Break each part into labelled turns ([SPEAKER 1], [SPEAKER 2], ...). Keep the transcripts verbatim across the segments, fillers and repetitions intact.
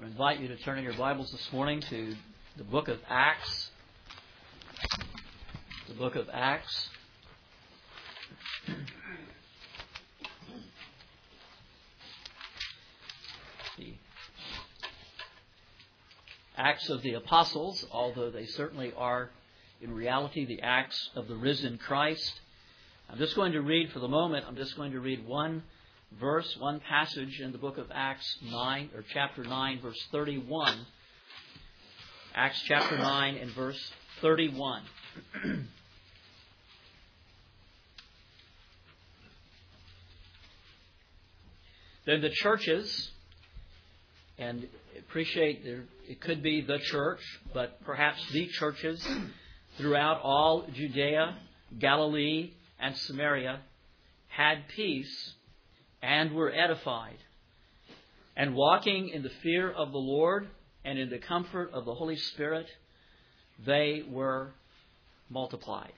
[SPEAKER 1] invite you to turn in your Bibles this morning to the book of Acts. The book of Acts. The Acts of the Apostles, although they certainly are in reality the Acts of the risen Christ. I'm just going to read for the moment, I'm just going to read one verse, one passage in the book of Acts nine, or chapter nine, verse thirty-one. Acts chapter nine and verse thirty-one. Then the churches, and appreciate there, it could be the church, but perhaps the churches throughout all Judea, Galilee, and Samaria had peace and were edified, and walking in the fear of the Lord and in the comfort of the Holy Spirit, they were multiplied.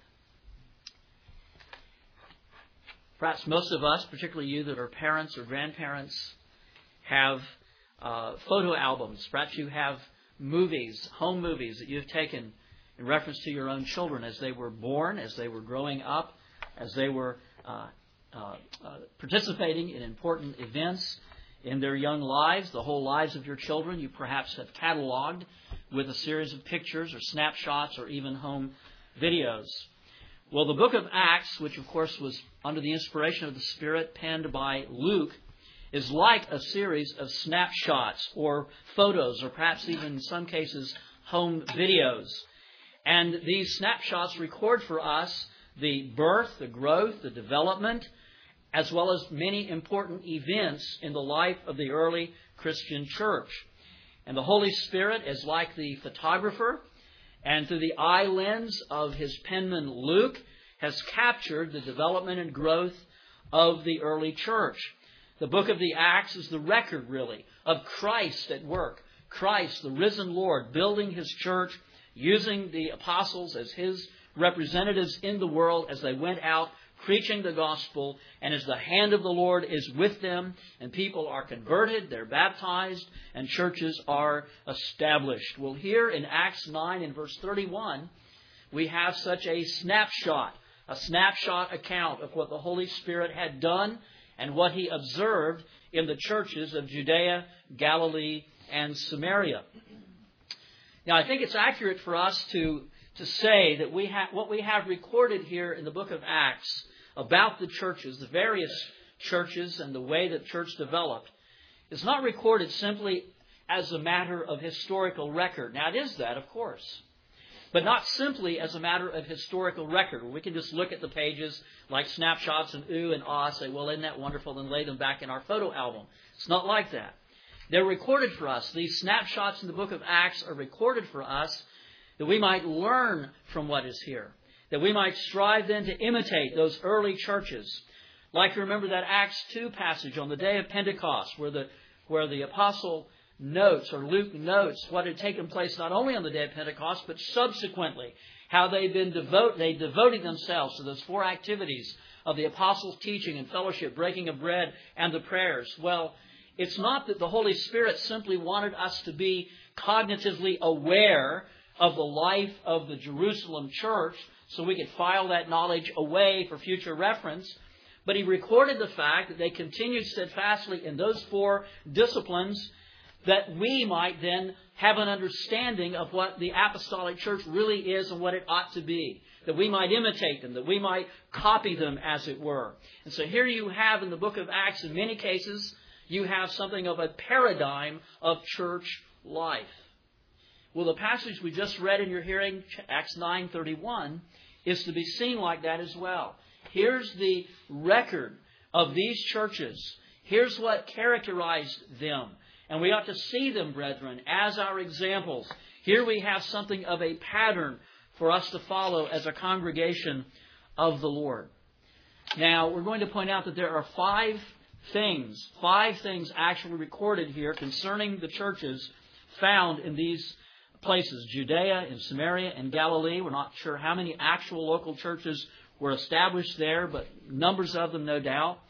[SPEAKER 1] Perhaps most of us, particularly you that are parents or grandparents, have uh, photo albums. Perhaps you have movies, home movies that you've taken in reference to your own children as they were born, as they were growing up, as they were uh, uh, uh, participating in important events in their young lives, the whole lives of your children. You perhaps have cataloged with a series of pictures or snapshots or even home videos. Well, the book of Acts, which of course was under the inspiration of the Spirit, penned by Luke, is like a series of snapshots or photos or perhaps even in some cases home videos. And these snapshots record for us the birth, the growth, the development, as well as many important events in the life of the early Christian church. And the Holy Spirit is like the photographer, and through the eye lens of his penman Luke, has captured the development and growth of the early church. The book of the Acts is the record, really, of Christ at work. Christ, the risen Lord, building his church, using the apostles as his representatives in the world as they went out preaching the gospel, and as the hand of the Lord is with them, and people are converted, they're baptized, and churches are established. Well, here in Acts nine and verse thirty-one, we have such a snapshot, a snapshot account of what the Holy Spirit had done and what he observed in the churches of Judea, Galilee, and Samaria. Now, I think it's accurate for us to, to say that we have what we have recorded here in the book of Acts about the churches, the various churches and the way that church developed, is not recorded simply as a matter of historical record. Now, it is that, of course, but not simply as a matter of historical record, where we can just look at the pages like snapshots and ooh and ah, say, well, isn't that wonderful, and lay them back in our photo album. It's not like that. They're recorded for us. These snapshots in the book of Acts are recorded for us that we might learn from what is here, that we might strive then to imitate those early churches. Like you remember that Acts two passage on the day of Pentecost, where the where the apostle notes, or Luke notes, what had taken place not only on the day of Pentecost, but subsequently, how they've been devote, they devoted themselves to those four activities of the apostles' teaching and fellowship, breaking of bread, and the prayers. Well, it's not that the Holy Spirit simply wanted us to be cognitively aware of the life of the Jerusalem church so we could file that knowledge away for future reference, but he recorded the fact that they continued steadfastly in those four disciplines, that we might then have an understanding of what the apostolic church really is and what it ought to be, that we might imitate them, that we might copy them, as it were. And so here you have in the book of Acts, in many cases, you have something of a paradigm of church life. Well, the passage we just read in your hearing, Acts nine thirty-one, is to be seen like that as well. Here's the record of these churches. Here's what characterized them. And we ought to see them, brethren, as our examples. Here we have something of a pattern for us to follow as a congregation of the Lord. Now, we're going to point out that there are five things, five things actually recorded here concerning the churches found in these places, Judea and Samaria and Galilee. We're not sure how many actual local churches were established there, but numbers of them, no doubt.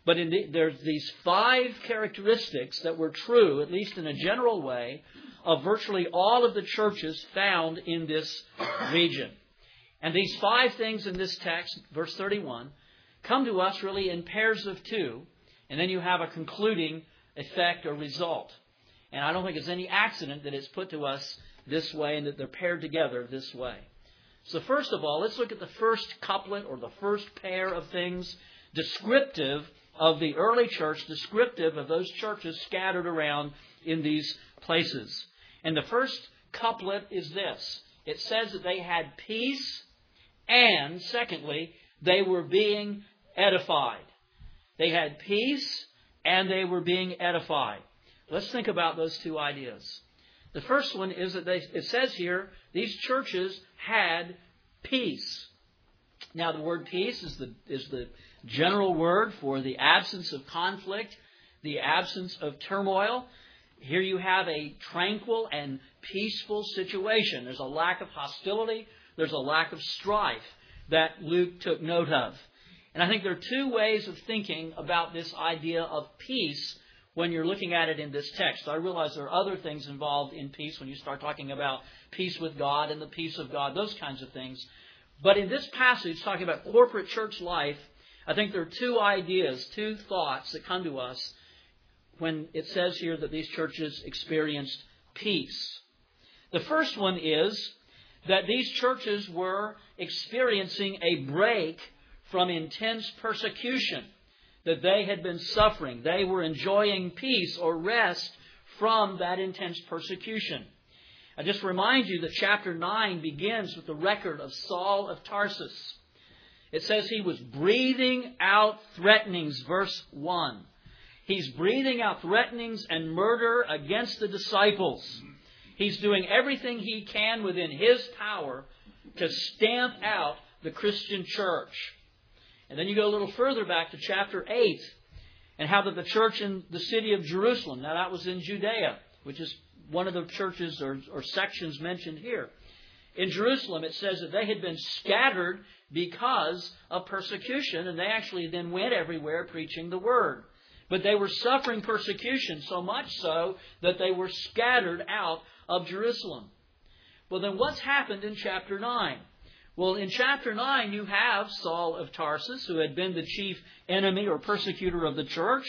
[SPEAKER 1] But in the, there's these five characteristics that were true, at least in a general way, of virtually all of the churches found in this region. And these five things in this text, verse thirty-one, come to us really in pairs of two, and then you have a concluding effect or result. And I don't think it's any accident that it's put to us this way and that they're paired together this way. So first of all, let's look at the first couplet or the first pair of things descriptive of the early church, descriptive of those churches scattered around in these places. And the first couplet is this. It says that they had peace and, secondly, they were being edified. They had peace and they were being edified. Let's think about those two ideas. The first one is that they, it says here, these churches had peace. Now, the word peace is the, is the general word for the absence of conflict, the absence of turmoil. Here you have a tranquil and peaceful situation. There's a lack of hostility. There's a lack of strife that Luke took note of. And I think there are two ways of thinking about this idea of peace when you're looking at it in this text. I realize there are other things involved in peace when you start talking about peace with God and the peace of God, those kinds of things. But in this passage, talking about corporate church life, I think there are two ideas, two thoughts that come to us when it says here that these churches experienced peace. The first one is that these churches were experiencing a break from intense persecution that they had been suffering. They were enjoying peace or rest from that intense persecution. I just remind you that chapter nine begins with the record of Saul of Tarsus. It says he was breathing out threatenings, verse one. He's breathing out threatenings and murder against the disciples. He's doing everything he can within his power to stamp out the Christian church. And then you go a little further back to chapter eight and how that the church in the city of Jerusalem, now that was in Judea, which is one of the churches or, or sections mentioned here. In Jerusalem, it says that they had been scattered because of persecution, and they actually then went everywhere preaching the word. But they were suffering persecution so much so that they were scattered out of Jerusalem. Well, then what's happened in chapter nine? Well, in chapter nine, you have Saul of Tarsus, who had been the chief enemy or persecutor of the church.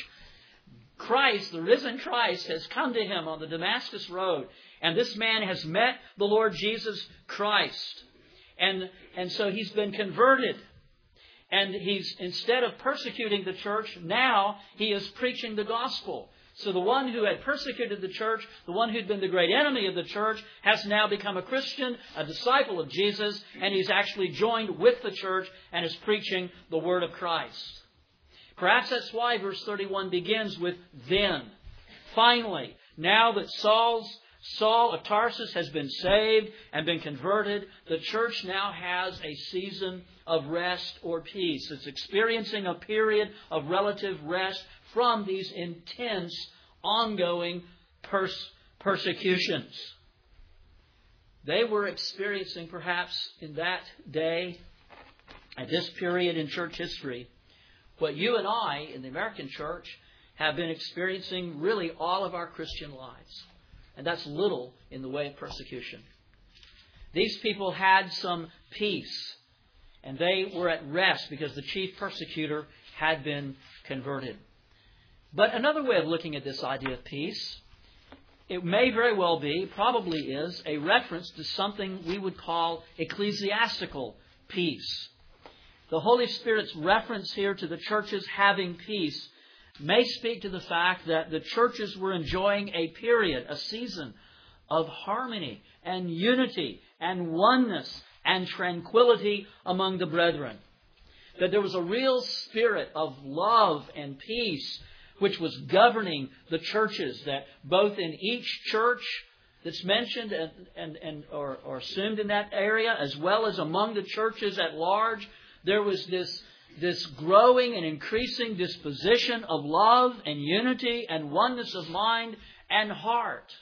[SPEAKER 1] Christ, the risen Christ, has come to him on the Damascus Road. And this man has met the Lord Jesus Christ. And, and so he's been converted. And he's, instead of persecuting the church, now he is preaching the gospel. So the one who had persecuted the church, the one who'd been the great enemy of the church, has now become a Christian, a disciple of Jesus, and he's actually joined with the church and is preaching the word of Christ. Perhaps that's why verse thirty-one begins with then. Finally, now that Saul's Saul of Tarsus has been saved and been converted, the church now has a season of rest or peace. It's experiencing a period of relative rest from these intense, ongoing pers- persecutions. They were experiencing, perhaps in that day, at this period in church history, what you and I in the American church have been experiencing really all of our Christian lives. And that's little in the way of persecution. These people had some peace, and they were at rest because the chief persecutor had been converted. But another way of looking at this idea of peace, it may very well be, probably is, a reference to something we would call ecclesiastical peace. The Holy Spirit's reference here to the churches having peace may speak to the fact that the churches were enjoying a period, a season of harmony and unity and oneness and tranquility among the brethren. That there was a real spirit of love and peace which was governing the churches, that both in each church that's mentioned and, and, and or, or assumed in that area, as well as among the churches at large, there was this, this growing and increasing disposition of love and unity and oneness of mind and heart.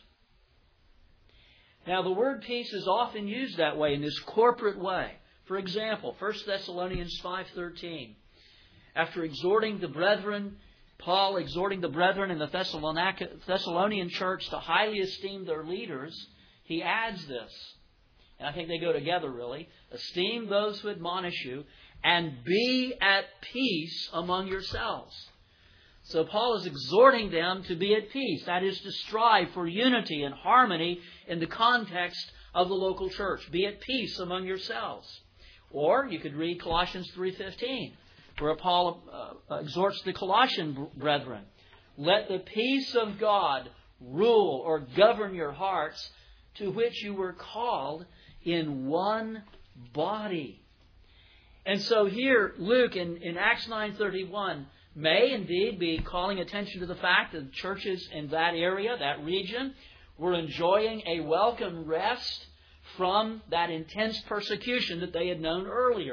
[SPEAKER 1] Now, the word peace is often used that way, in this corporate way. For example, First Thessalonians five thirteen. after exhorting the brethren, Paul exhorting the brethren in the Thessalonian church to highly esteem their leaders, he adds this. And I think they go together really. Esteem those who admonish you and be at peace among yourselves. So Paul is exhorting them to be at peace. That is to strive for unity and harmony in the context of the local church. Be at peace among yourselves. Or you could read Colossians three fifteen, where Paul uh, exhorts the Colossian brethren. Let the peace of God rule or govern your hearts, to which you were called in one body. And so here, Luke in, in Acts nine thirty-one may indeed be calling attention to the fact that churches in that area, that region, were enjoying a welcome rest from that intense persecution that they had known earlier.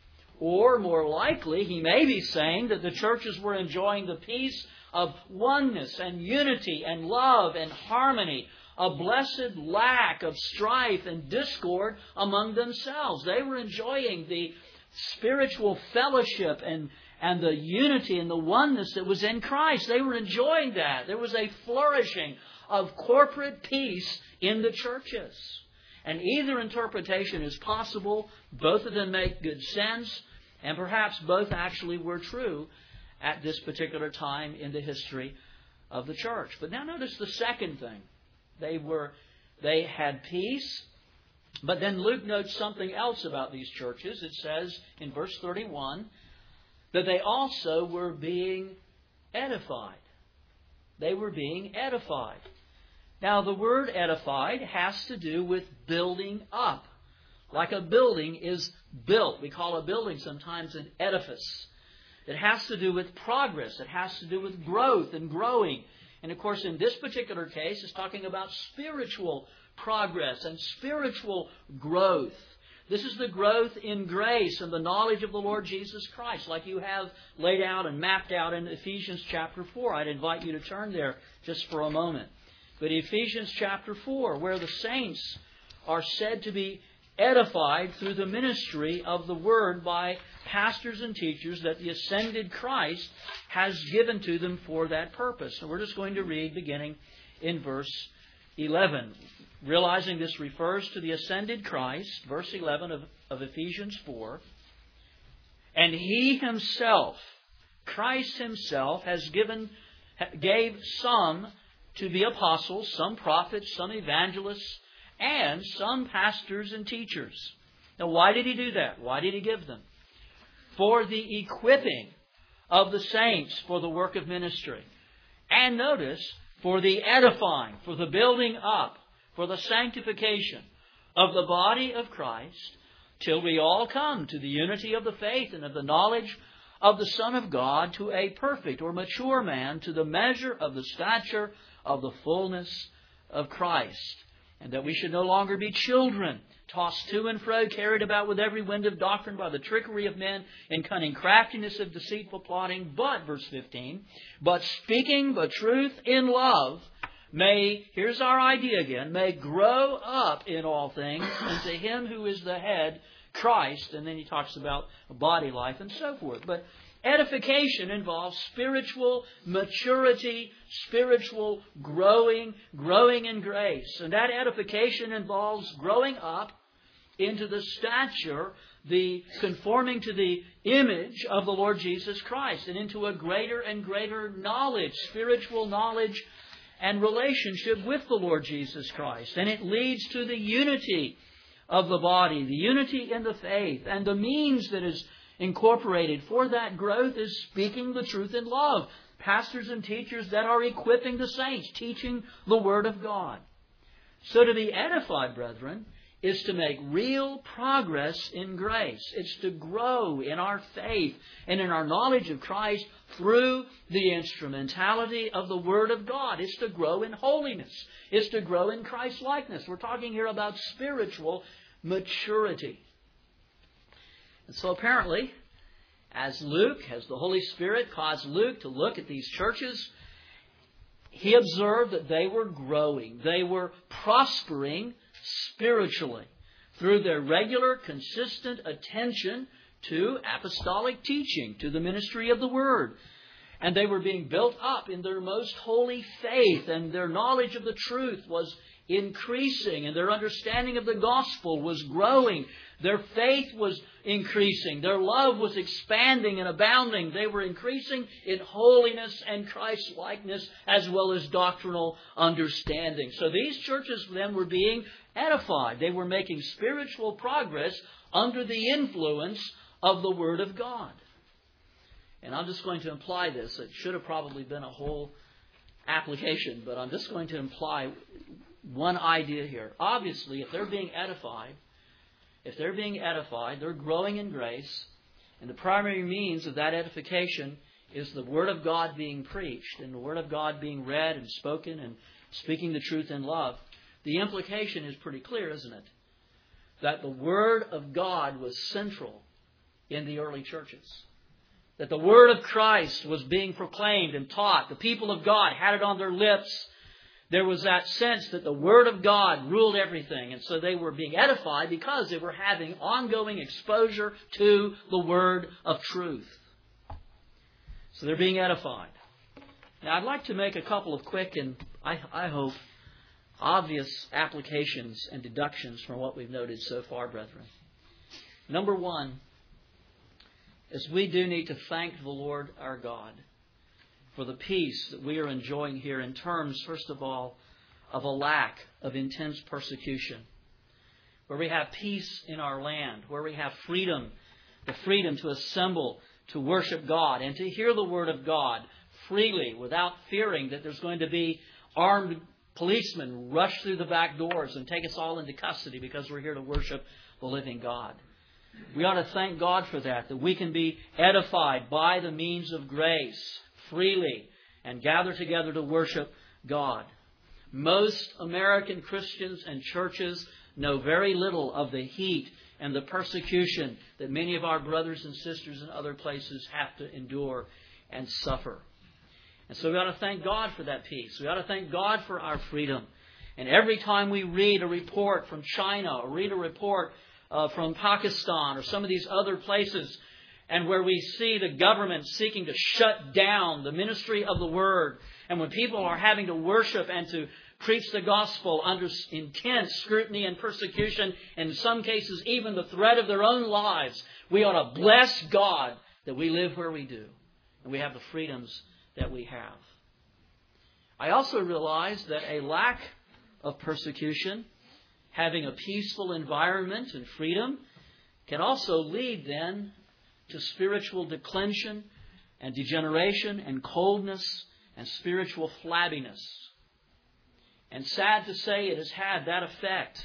[SPEAKER 1] Or, more likely, he may be saying that the churches were enjoying the peace of oneness and unity and love and harmony, a blessed lack of strife and discord among themselves. They were enjoying the spiritual fellowship and, and the unity and the oneness that was in Christ. They were enjoying that. There was a flourishing of corporate peace in the churches. And either interpretation is possible. Both of them make good sense. And perhaps both actually were true at this particular time in the history of the church. But now notice the second thing. They were, they had peace. But then Luke notes something else about these churches. It says in verse thirty-one that they also were being edified. They were being edified. Now, the word edified has to do with building up. Like a building is built. We call a building sometimes an edifice. It has to do with progress. It has to do with growth and growing. And of course, in this particular case, it's talking about spiritual progress and spiritual growth. This is the growth in grace and the knowledge of the Lord Jesus Christ, like you have laid out and mapped out in Ephesians chapter four. I'd invite you to turn there just for a moment. But Ephesians chapter four, where the saints are said to be edified through the ministry of the Word by pastors and teachers that the ascended Christ has given to them for that purpose. So we're just going to read beginning in verse eleven. Realizing this refers to the ascended Christ, verse eleven of, of Ephesians four. And He Himself, Christ Himself, has given, gave some to be apostles, some prophets, some evangelists, and some pastors and teachers. Now, why did He do that? Why did He give them? For the equipping of the saints for the work of ministry. And notice, for the edifying, for the building up, for the sanctification of the body of Christ, till we all come to the unity of the faith and of the knowledge of the Son of God, to a perfect or mature man, to the measure of the stature of the fullness of Christ. And that we should no longer be children, tossed to and fro, carried about with every wind of doctrine by the trickery of men, in cunning craftiness of deceitful plotting. But, verse fifteen, but speaking the truth in love, may, here's our idea again, may grow up in all things into Him who is the head, Christ. And then he talks about body life and so forth. But edification involves spiritual maturity, spiritual growing, growing in grace. And that edification involves growing up into the stature, the conforming to the image of the Lord Jesus Christ, and into a greater and greater knowledge, spiritual knowledge and relationship with the Lord Jesus Christ. And it leads to the unity of the body, the unity in the faith, and the means that is incorporated for that growth is speaking the truth in love. Pastors and teachers that are equipping the saints, teaching the Word of God. So to be edified, brethren, is to make real progress in grace. It's to grow in our faith and in our knowledge of Christ through the instrumentality of the Word of God. It's to grow in holiness. It's to grow in Christ-likeness. We're talking here about spiritual maturity. And so apparently, as Luke, as the Holy Spirit caused Luke to look at these churches, he observed that they were growing. They were prospering spiritually through their regular, consistent attention to apostolic teaching, to the ministry of the Word. And they were being built up in their most holy faith, and their knowledge of the truth was increasing, and their understanding of the gospel was growing. Their faith was increasing. Their love was expanding and abounding. They were increasing in holiness and Christ-likeness as well as doctrinal understanding. So these churches then were being edified. They were making spiritual progress under the influence of the Word of God. And I'm just going to imply this. It should have probably been a whole application, but I'm just going to imply one idea here. Obviously, if they're being edified, if they're being edified, they're growing in grace, and the primary means of that edification is the Word of God being preached and the Word of God being read and spoken and speaking the truth in love. The implication is pretty clear, isn't it? That the Word of God was central in the early churches. That the Word of Christ was being proclaimed and taught. The people of God had it on their lips. There was that sense that the Word of God ruled everything. And so they were being edified because they were having ongoing exposure to the Word of truth. So they're being edified. Now I'd like to make a couple of quick and, I, I hope, obvious applications and deductions from what we've noted so far, brethren. Number one, is we do need to thank the Lord our God for the peace that we are enjoying here in terms, first of all, of a lack of intense persecution. Where we have peace in our land, where we have freedom, the freedom to assemble, to worship God, and to hear the Word of God freely without fearing that there's going to be armed policemen rush through the back doors and take us all into custody because we're here to worship the living God. We ought to thank God for that, that we can be edified by the means of grace freely and gather together to worship God. Most American Christians and churches know very little of the heat and the persecution that many of our brothers and sisters in other places have to endure and suffer. And so we ought to thank God for that peace. We ought to thank God for our freedom. And every time we read a report from China or read a report Uh, from Pakistan or some of these other places, and where we see the government seeking to shut down the ministry of the Word, and when people are having to worship and to preach the gospel under intense scrutiny and persecution, and in some cases even the threat of their own lives, we ought to bless God that we live where we do, and we have the freedoms that we have. I also realize that a lack of persecution, having a peaceful environment and freedom, can also lead then to spiritual declension and degeneration and coldness and spiritual flabbiness. And sad to say, it has had that effect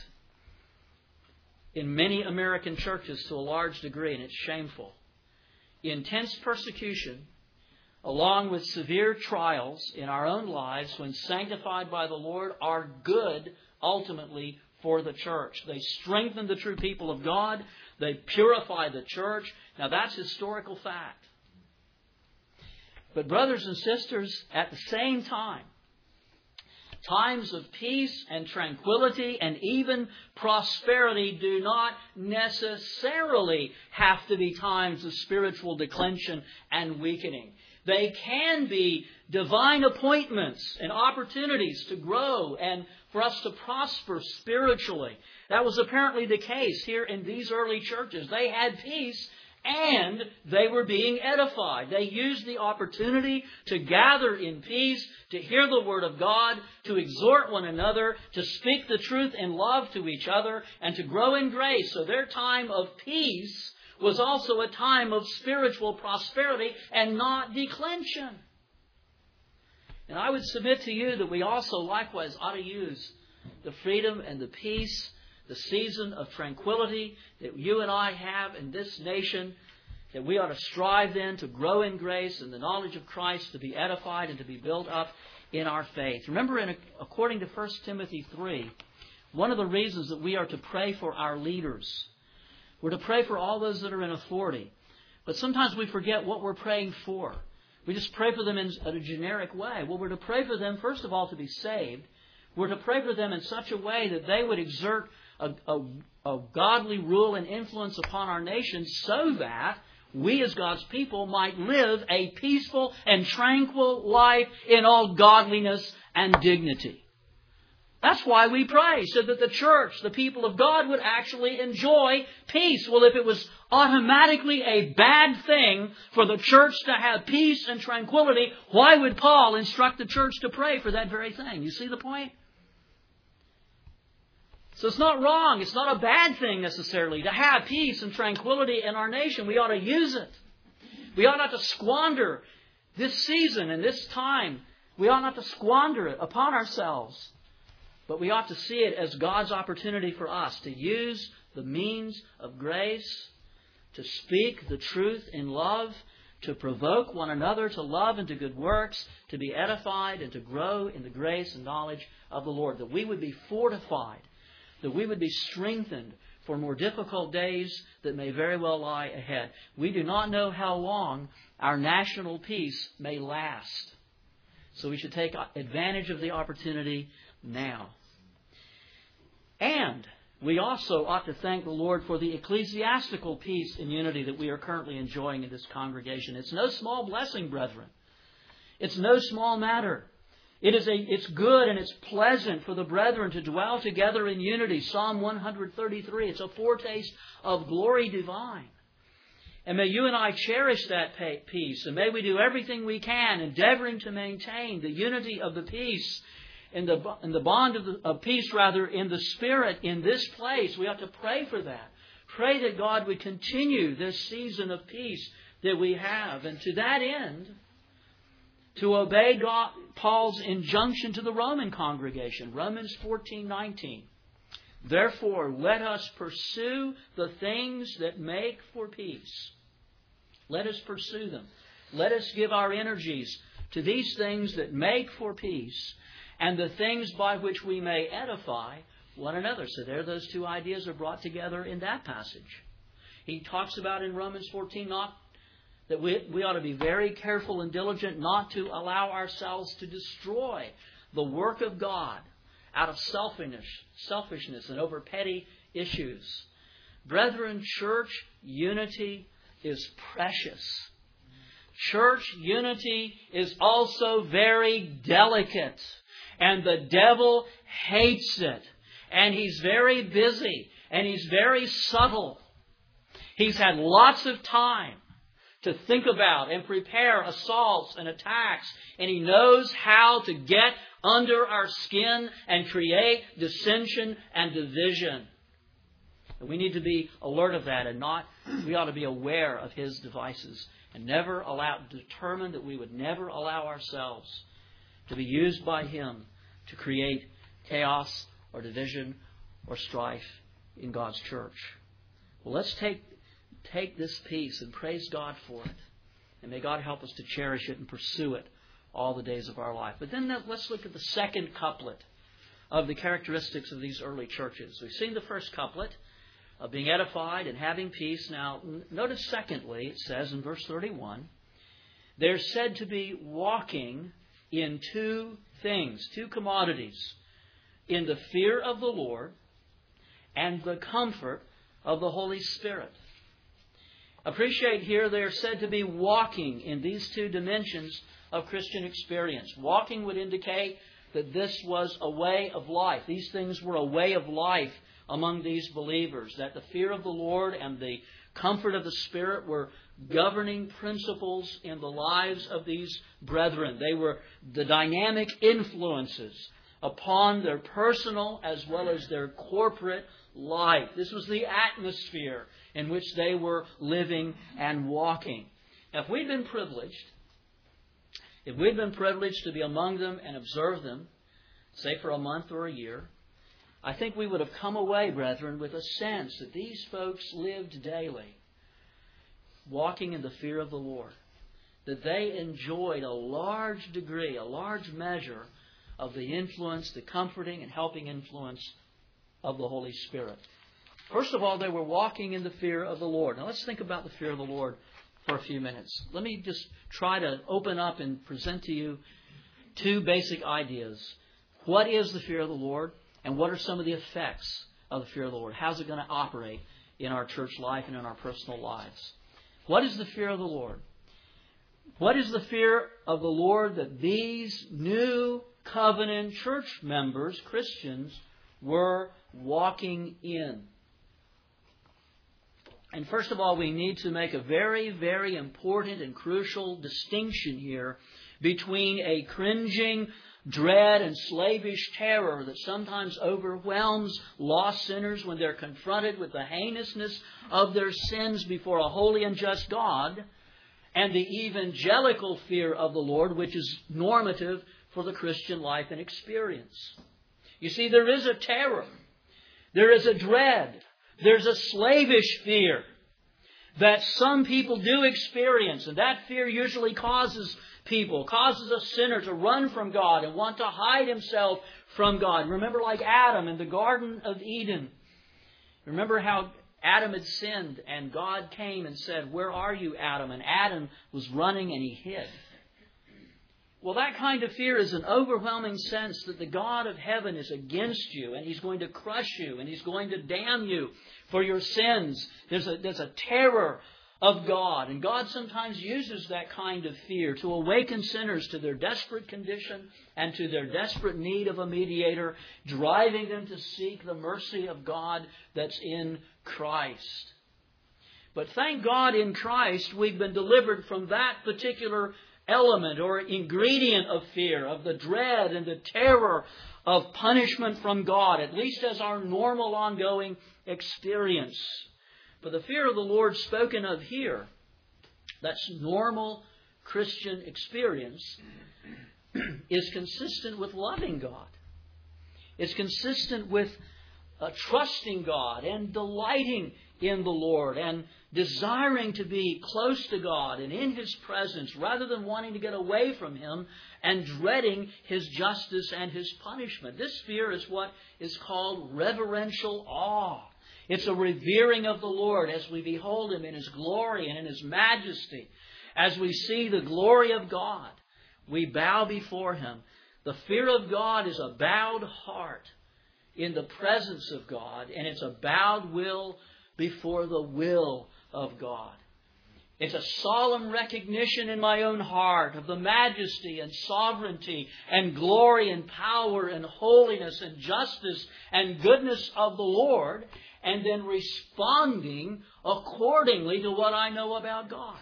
[SPEAKER 1] in many American churches to a large degree, and it's shameful. Intense persecution, along with severe trials in our own lives, when sanctified by the Lord, are good ultimately for the church. They strengthen the true people of God. They purify the church. Now that's historical fact. But brothers and sisters, at the same time, times of peace and tranquility and even prosperity do not necessarily have to be times of spiritual declension and weakening. They can be divine appointments and opportunities to grow and for us to prosper spiritually. That was apparently the case here in these early churches. They had peace and they were being edified. They used the opportunity to gather in peace, to hear the Word of God, to exhort one another, to speak the truth in love to each other, and to grow in grace. So their time of peace was also a time of spiritual prosperity and not declension. And I would submit to you that we also likewise ought to use the freedom and the peace, the season of tranquility that you and I have in this nation, that we ought to strive then to grow in grace and the knowledge of Christ, to be edified and to be built up in our faith. Remember, in, according to First Timothy three, one of the reasons that we are to pray for our leaders, we're to pray for all those that are in authority. But sometimes we forget what we're praying for. We just pray for them in a generic way. Well, we're to pray for them, first of all, to be saved. We're to pray for them in such a way that they would exert a, a, a godly rule and influence upon our nation so that we as God's people might live a peaceful and tranquil life in all godliness and dignity. That's why we pray, so that the church, the people of God, would actually enjoy peace. Well, if it was automatically a bad thing for the church to have peace and tranquility, why would Paul instruct the church to pray for that very thing? You see the point? So it's not wrong. It's not a bad thing necessarily to have peace and tranquility in our nation. We ought to use it. We ought not to squander this season and this time. We ought not to squander it upon ourselves. But we ought to see it as God's opportunity for us to use the means of grace, to speak the truth in love, to provoke one another to love and to good works, to be edified and to grow in the grace and knowledge of the Lord, that we would be fortified, that we would be strengthened for more difficult days that may very well lie ahead. We do not know how long our national peace may last. So we should take advantage of the opportunity now. And we also ought to thank the Lord for the ecclesiastical peace and unity that we are currently enjoying in this congregation. It's no small blessing, brethren. It's no small matter. It is a, it's good and it's pleasant for the brethren to dwell together in unity. Psalm one thirty-three, it's a foretaste of glory divine. And may you and I cherish that peace. And may we do everything we can, endeavoring to maintain the unity of the peace, in the, in the bond of, the, of peace, rather, in the Spirit in this place. We have to pray for that. Pray that God would continue this season of peace that we have. And to that end, to obey God, Paul's injunction to the Roman congregation, Romans fourteen nineteen. Therefore, let us pursue the things that make for peace. Let us pursue them. Let us give our energies to these things that make for peace and the things by which we may edify one another. So there those two ideas are brought together in that passage. He talks about in Romans fourteen not that we, we ought to be very careful and diligent not to allow ourselves to destroy the work of God out of selfishness, selfishness and over petty issues. Brethren, church unity is precious. Church unity is also very delicate. And the devil hates it. And he's very busy. And he's very subtle. He's had lots of time to think about and prepare assaults and attacks. And he knows how to get under our skin and create dissension and division. And we need to be alert of that, and not, we ought to be aware of his devices and never allow, determine that we would never allow ourselves to be used by him to create chaos or division or strife in God's church. Well, let's take take this peace and praise God for it. And may God help us to cherish it and pursue it all the days of our life. But then let's look at the second couplet of the characteristics of these early churches. We've seen the first couplet of being edified and having peace. Now, notice secondly, it says in verse thirty-one, they're said to be walking in two things, two commodities, in the fear of the Lord and the comfort of the Holy Spirit. Appreciate here they are said to be walking in these two dimensions of Christian experience. Walking would indicate that this was a way of life. These things were a way of life among these believers. That the fear of the Lord and the comfort of the Spirit were governing principles in the lives of these brethren. They were the dynamic influences upon their personal as well as their corporate life. This was the atmosphere in which they were living and walking. Now, if we'd been privileged, if we'd been privileged to be among them and observe them, say for a month or a year, I think we would have come away, brethren, with a sense that these folks lived daily, walking in the fear of the Lord, that they enjoyed a large degree, a large measure of the influence, the comforting and helping influence of the Holy Spirit. First of all, they were walking in the fear of the Lord. Now let's think about the fear of the Lord for a few minutes. Let me just try to open up and present to you two basic ideas. What is the fear of the Lord, and what are some of the effects of the fear of the Lord? How's it going to operate in our church life and in our personal lives? What is the fear of the Lord? What is the fear of the Lord that these new covenant church members, Christians, were walking in? And first of all, we need to make a very, very important and crucial distinction here between a cringing dread and slavish terror that sometimes overwhelms lost sinners when they're confronted with the heinousness of their sins before a holy and just God, and the evangelical fear of the Lord, which is normative for the Christian life and experience. You see, there is a terror. There is a dread. There's a slavish fear that some people do experience, and that fear usually causes people, causes a sinner to run from God and want to hide himself from God. Remember, like Adam in the Garden of Eden. Remember how Adam had sinned and God came and said, "Where are you, Adam?" And Adam was running and he hid. Well, that kind of fear is an overwhelming sense that the God of heaven is against you and He's going to crush you and He's going to damn you for your sins. There's a, there's a terror of God. And God sometimes uses that kind of fear to awaken sinners to their desperate condition and to their desperate need of a mediator, driving them to seek the mercy of God that's in Christ. But thank God in Christ we've been delivered from that particular element or ingredient of fear, of the dread and the terror of punishment from God, at least as our normal ongoing experience. But the fear of the Lord spoken of here, that's normal Christian experience, is consistent with loving God. It's consistent with uh, trusting God and delighting in the Lord and desiring to be close to God and in His presence rather than wanting to get away from Him and dreading His justice and His punishment. This fear is what is called reverential awe. It's a revering of the Lord as we behold Him in His glory and in His majesty. As we see the glory of God, we bow before Him. The fear of God is a bowed heart in the presence of God, and it's a bowed will before the will of God. It's a solemn recognition in my own heart of the majesty and sovereignty and glory and power and holiness and justice and goodness of the Lord, and then responding accordingly to what I know about God.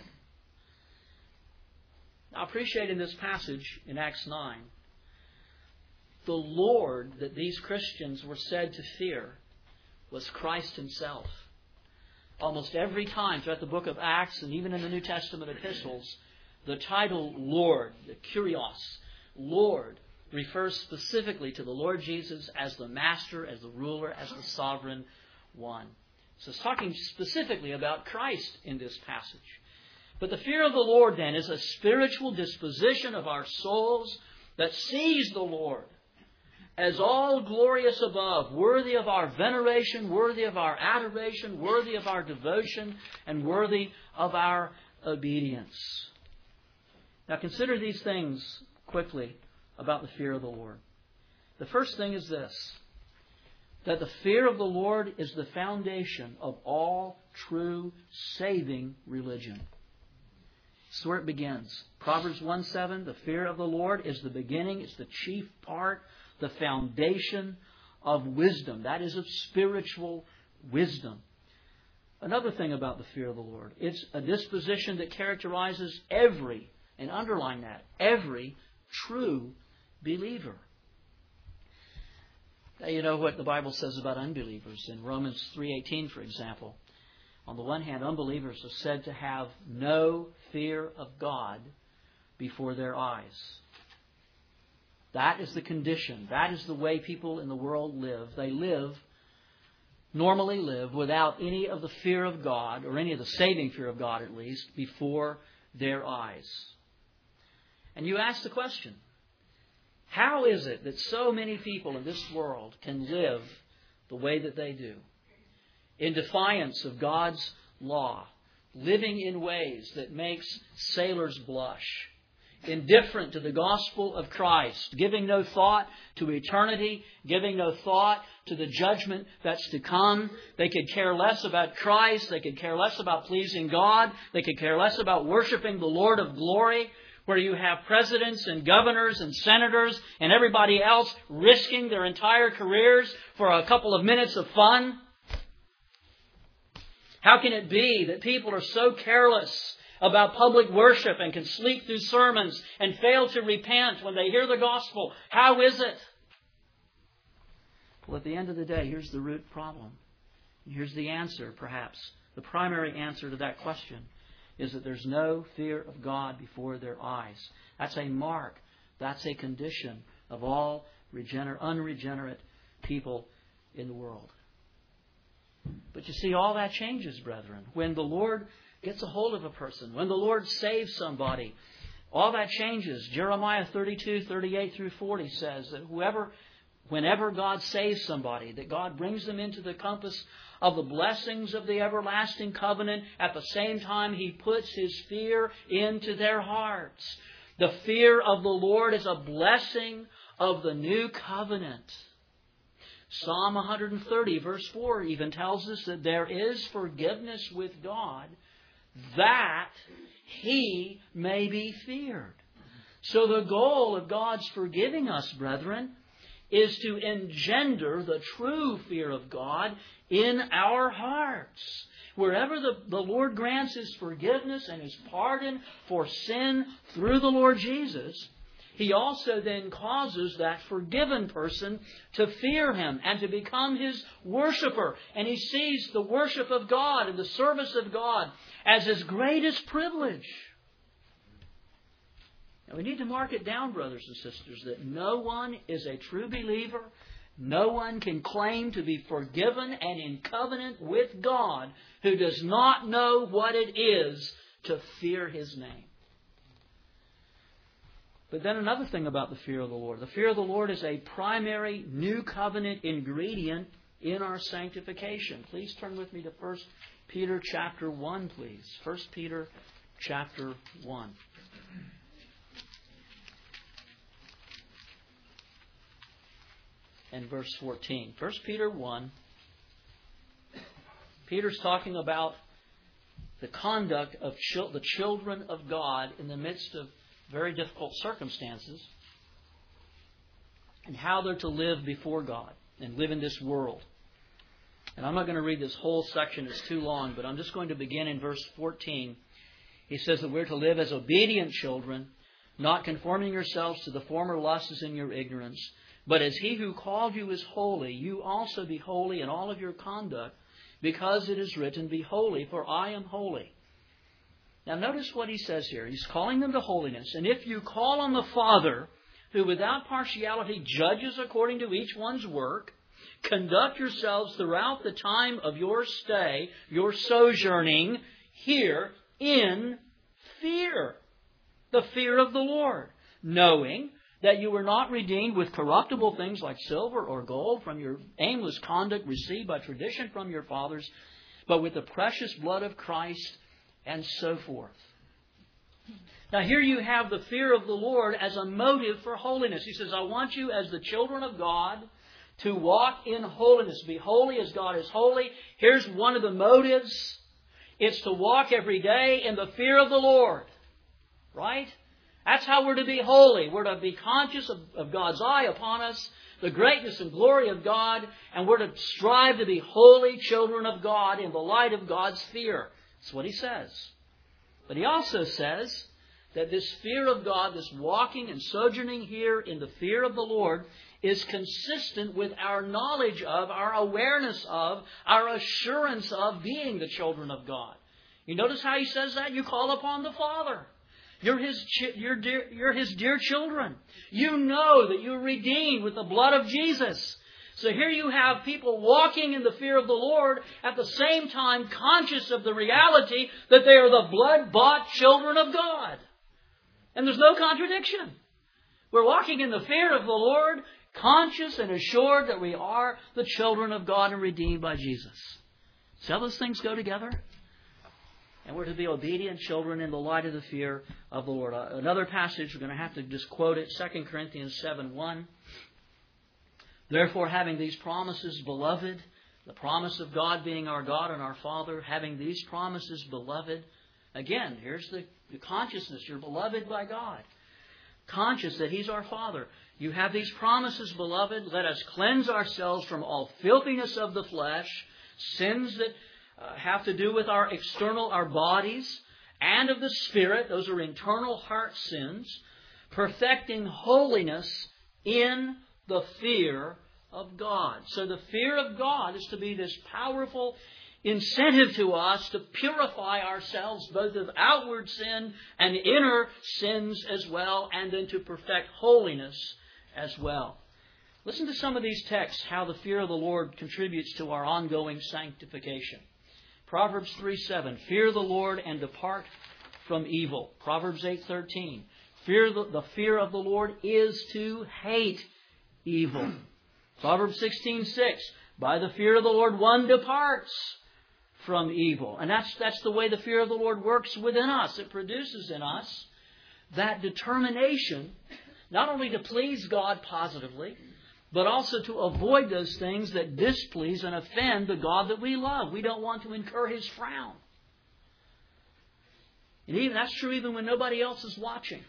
[SPEAKER 1] Now, I appreciate in this passage in Acts nine, the Lord that these Christians were said to fear was Christ Himself. Almost every time throughout the book of Acts and even in the New Testament epistles, the title Lord, the Kyrios, Lord, refers specifically to the Lord Jesus as the Master, as the ruler, as the sovereign one. So it's talking specifically about Christ in this passage. But the fear of the Lord then is a spiritual disposition of our souls that sees the Lord as all glorious above, worthy of our veneration, worthy of our adoration, worthy of our devotion, and worthy of our obedience. Now consider these things quickly about the fear of the Lord. The first thing is this, that the fear of the Lord is the foundation of all true saving religion. That's where it begins. Proverbs one seven, the fear of the Lord is the beginning, it's the chief part, the foundation of wisdom. That is of spiritual wisdom. Another thing about the fear of the Lord, it's a disposition that characterizes every, and underline that, every true believer. Now, you know what the Bible says about unbelievers. In Romans three eighteen, for example, on the one hand, unbelievers are said to have no fear of God before their eyes. That is the condition. That is the way people in the world live. They live, normally live, without any of the fear of God, or any of the saving fear of God at least, before their eyes. And you ask the question, how is it that so many people in this world can live the way that they do? In defiance of God's law, living in ways that makes sailors blush, indifferent to the gospel of Christ, giving no thought to eternity, giving no thought to the judgment that's to come. They could care less about Christ. They could care less about pleasing God. They could care less about worshiping the Lord of glory, where you have presidents and governors and senators and everybody else risking their entire careers for a couple of minutes of fun. How can it be that people are so careless about public worship and can sleep through sermons and fail to repent when they hear the gospel? How is it? Well, at the end of the day, here's the root problem. Here's the answer, perhaps. The primary answer to that question is that there's no fear of God before their eyes. That's a mark. That's a condition of all regener- unregenerate people in the world. But you see, all that changes, brethren. When the Lord gets a hold of a person, when the Lord saves somebody, all that changes. Jeremiah thirty-two, thirty-eight through forty says that whoever, whenever God saves somebody, that God brings them into the compass of the blessings of the everlasting covenant. At the same time, He puts His fear into their hearts. The fear of the Lord is a blessing of the new covenant. Psalm one thirty, verse four, even tells us that there is forgiveness with God, that He may be feared. So the goal of God's forgiving us, brethren, is to engender the true fear of God in our hearts. Wherever the, the Lord grants His forgiveness and His pardon for sin through the Lord Jesus, He also then causes that forgiven person to fear Him and to become His worshiper. And he sees the worship of God and the service of God as his greatest privilege. And we need to mark it down, brothers and sisters, that no one is a true believer. No one can claim to be forgiven and in covenant with God who does not know what it is to fear His name. But then another thing about the fear of the Lord. The fear of the Lord is a primary new covenant ingredient in our sanctification. Please turn with me to First Peter chapter one, please. First Peter chapter one. And verse fourteen. First Peter one. Peter's talking about the conduct of chil- the children of God in the midst of very difficult circumstances, and how they're to live before God and live in this world. And I'm not going to read this whole section, it's too long, but I'm just going to begin in verse fourteen. He says that we're to live as obedient children, not conforming yourselves to the former lusts in your ignorance, but as He who called you is holy, you also be holy in all of your conduct, because it is written, be holy, for I am holy. Now notice what he says here. He's calling them to holiness. And if you call on the Father, who without partiality judges according to each one's work, conduct yourselves throughout the time of your stay, your sojourning here in fear, the fear of the Lord, knowing that you were not redeemed with corruptible things like silver or gold from your aimless conduct received by tradition from your fathers, but with the precious blood of Christ, and so forth. Now here you have the fear of the Lord as a motive for holiness. He says, I want you as the children of God to walk in holiness. Be holy as God is holy. Here's one of the motives. It's to walk every day in the fear of the Lord. Right? That's how we're to be holy. We're to be conscious of, of God's eye upon us, the greatness and glory of God, and we're to strive to be holy children of God in the light of God's fear. That's what he says. But he also says that this fear of God, this walking and sojourning here in the fear of the Lord, is consistent with our knowledge of, our awareness of, our assurance of being the children of God. You notice how he says that? You call upon the Father. You're His, you're dear, you're His dear children. You know that you're redeemed with the blood of Jesus. So here you have people walking in the fear of the Lord, at the same time conscious of the reality that they are the blood-bought children of God. And there's no contradiction. We're walking in the fear of the Lord, conscious and assured that we are the children of God and redeemed by Jesus. See how those things go together? And we're to be obedient children in the light of the fear of the Lord. Uh, another passage, we're going to have to just quote it, Second Corinthians seven one. Therefore, having these promises, beloved, the promise of God being our God and our Father, having these promises, beloved, again, here's the, the consciousness. You're beloved by God. Conscious that He's our Father. You have these promises, beloved. Let us cleanse ourselves from all filthiness of the flesh, sins that uh, have to do with our external, our bodies, and of the Spirit. Those are internal heart sins. Perfecting holiness in the fear of God. So the fear of God is to be this powerful incentive to us to purify ourselves both of outward sin and inner sins as well, and then to perfect holiness as well. Listen to some of these texts, how the fear of the Lord contributes to our ongoing sanctification. Proverbs three seven, fear the Lord and depart from evil. Proverbs eight thirteen, fear the, the fear of the Lord is to hate evil. Proverbs sixteen six, by the fear of the Lord one departs from evil. And that's, that's the way the fear of the Lord works within us. It produces in us that determination not only to please God positively, but also to avoid those things that displease and offend the God that we love. We don't want to incur His frown. And even that's true even when nobody else is watching.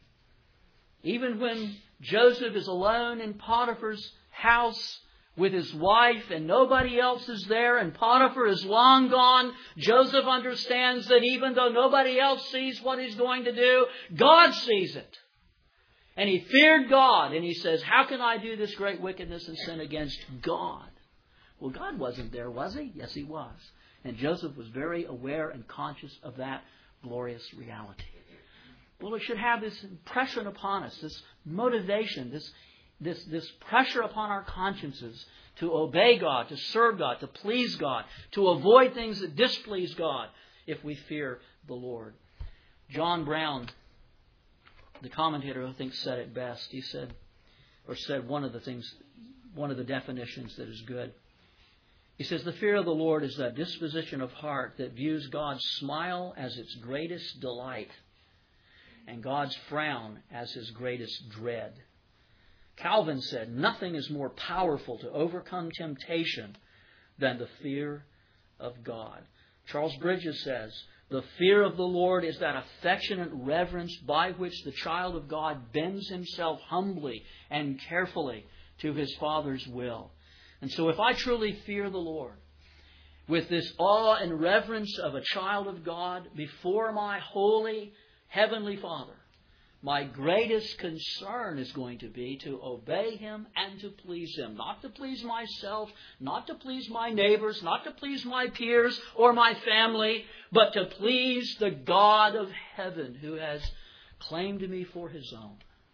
[SPEAKER 1] Even when Joseph is alone in Potiphar's house with his wife and nobody else is there and Potiphar is long gone, Joseph understands that even though nobody else sees what he's going to do, God sees it. And he feared God, and he says, how can I do this great wickedness and sin against God? Well, God wasn't there, was He? Yes, He was. And Joseph was very aware and conscious of that glorious reality. Well, it should have this impression upon us, this motivation, this, this, this pressure upon our consciences to obey God, to serve God, to please God, to avoid things that displease God if we fear the Lord. John Brown, the commentator, I think, said it best. He said, or said one of the things, one of the definitions that is good. He says, the fear of the Lord is that disposition of heart that views God's smile as its greatest delight and God's frown as His greatest dread. Calvin said, nothing is more powerful to overcome temptation than the fear of God. Charles Bridges says, the fear of the Lord is that affectionate reverence by which the child of God bends himself humbly and carefully to his Father's will. And so if I truly fear the Lord, with this awe and reverence of a child of God before my holy Heavenly Father, my greatest concern is going to be to obey Him and to please Him. Not to please myself, not to please my neighbors, not to please my peers or my family, but to please the God of heaven who has claimed me for His own.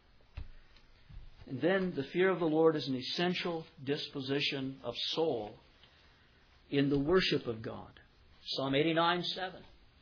[SPEAKER 1] And then the fear of the Lord is an essential disposition of soul in the worship of God. Psalm eighty-nine seven.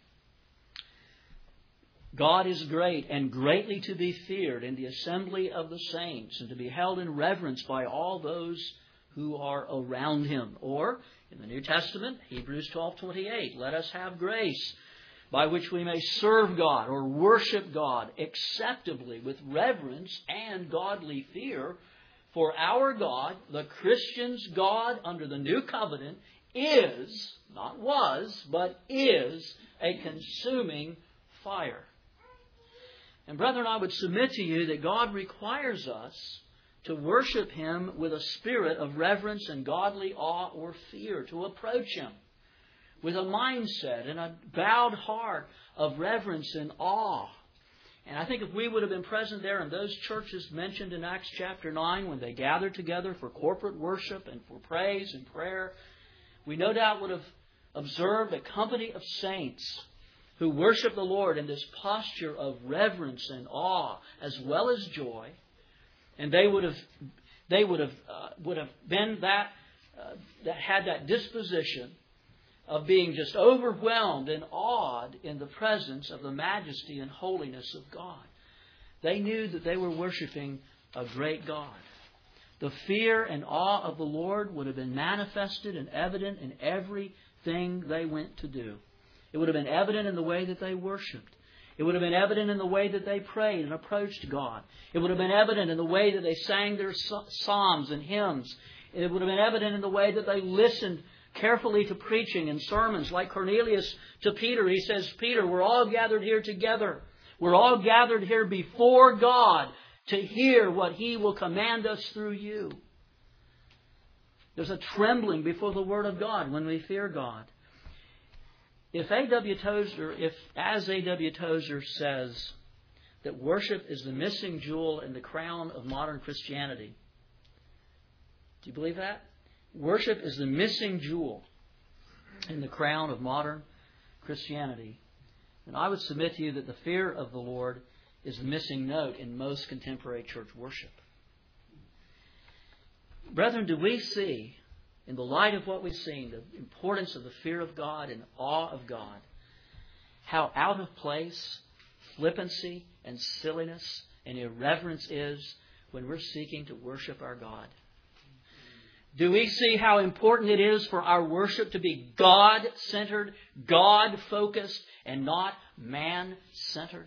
[SPEAKER 1] God is great and greatly to be feared in the assembly of the saints and to be held in reverence by all those who are around Him. Or, in the New Testament, Hebrews twelve twenty-eight, let us have grace by which we may serve God or worship God acceptably with reverence and godly fear. For our God, the Christian's God under the new covenant, is, not was, but is a consuming fire. And brethren, I would submit to you that God requires us to worship Him with a spirit of reverence and godly awe or fear, to approach Him with a mindset and a bowed heart of reverence and awe. And I think if we would have been present there in those churches mentioned in Acts chapter nine when they gathered together for corporate worship and for praise and prayer, we no doubt would have observed a company of saints who worship the Lord in this posture of reverence and awe as well as joy. And they would have, they would have, uh, would have been that, uh, that had that disposition of being just overwhelmed and awed in the presence of the majesty and holiness of God. They knew that they were worshiping a great God. The fear and awe of the Lord would have been manifested and evident in everything they went to do. It would have been evident in the way that they worshiped. It would have been evident in the way that they prayed and approached God. It would have been evident in the way that they sang their psalms and hymns. It would have been evident in the way that they listened carefully to preaching and sermons. Like Cornelius to Peter, he says, Peter, we're all gathered here together. We're all gathered here before God to hear what He will command us through you. There's a trembling before the Word of God when we fear God. If A W Tozer, if as A W Tozer says that worship is the missing jewel in the crown of modern Christianity, do you believe that? Worship is the missing jewel in the crown of modern Christianity. And I would submit to you that the fear of the Lord is the missing note in most contemporary church worship. Brethren, do we see, in the light of what we've seen, the importance of the fear of God and awe of God, how out of place flippancy and silliness and irreverence is when we're seeking to worship our God? Do we see how important it is for our worship to be God-centered, God-focused, and not man-centered?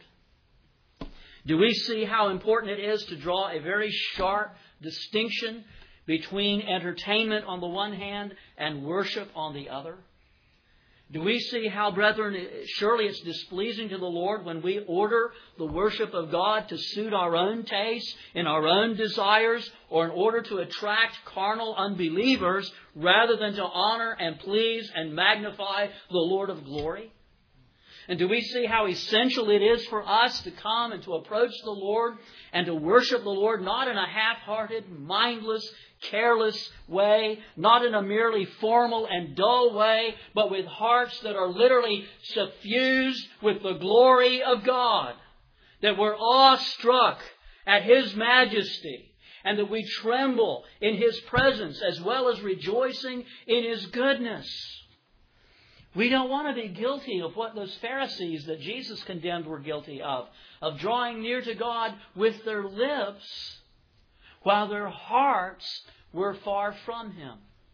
[SPEAKER 1] Do we see how important it is to draw a very sharp distinction between entertainment on the one hand and worship on the other? Do we see how, brethren, surely it's displeasing to the Lord when we order the worship of God to suit our own tastes and our own desires, or in order to attract carnal unbelievers rather than to honor and please and magnify the Lord of glory? And do we see how essential it is for us to come and to approach the Lord and to worship the Lord not in a half-hearted, mindless, careless way, not in a merely formal and dull way, but with hearts that are literally suffused with the glory of God, that we're awestruck at His majesty, and that we tremble in His presence as well as rejoicing in His goodness. We don't want to be guilty of what those Pharisees that Jesus condemned were guilty of, of drawing near to God with their lips while their hearts were far from Him.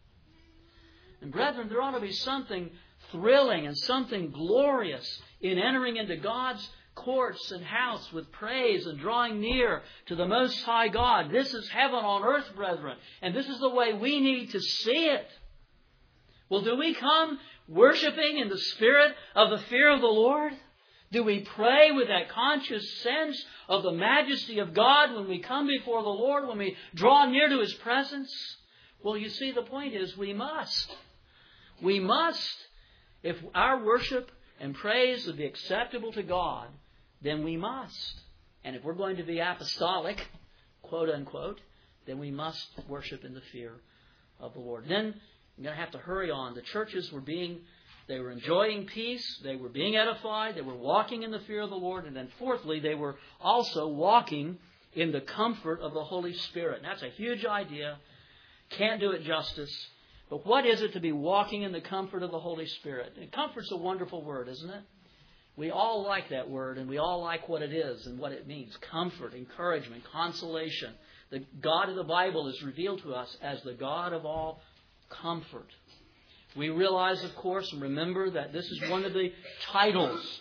[SPEAKER 1] And brethren, there ought to be something thrilling and something glorious in entering into God's courts and house with praise and drawing near to the Most High God. This is heaven on earth, brethren, and this is the way we need to see it. Well, do we come worshiping in the spirit of the fear of the Lord? Do we pray with that conscious sense of the majesty of God when we come before the Lord, when we draw near to His presence? Well, you see, the point is we must. We must. If our worship and praise would be acceptable to God, then we must. And if we're going to be apostolic, quote unquote, then we must worship in the fear of the Lord. Then I'm going to have to hurry on. The churches were being, they were enjoying peace, they were being edified, they were walking in the fear of the Lord, and then fourthly, they were also walking in the comfort of the Holy Spirit. And that's a huge idea. Can't do it justice. But what is it to be walking in the comfort of the Holy Spirit? And comfort's a wonderful word, isn't it? We all like that word, and we all like what it is and what it means. Comfort, encouragement, consolation. The God of the Bible is revealed to us as the God of all comfort. We realize, of course, and remember that this is one of the titles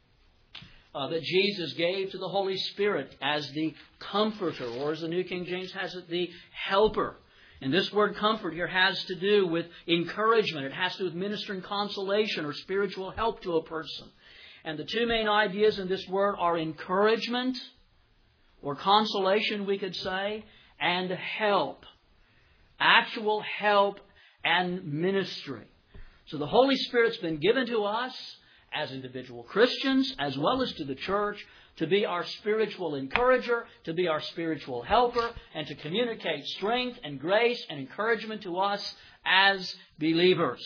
[SPEAKER 1] uh, that Jesus gave to the Holy Spirit as the Comforter, or as the New King James has it, the Helper. And this word comfort here has to do with encouragement. It has to do with ministering consolation or spiritual help to a person. And the two main ideas in this word are encouragement, or consolation, we could say, and help. Actual help and ministry. So the Holy Spirit's been given to us as individual Christians as well as to the church to be our spiritual encourager, to be our spiritual helper, and to communicate strength and grace and encouragement to us as believers.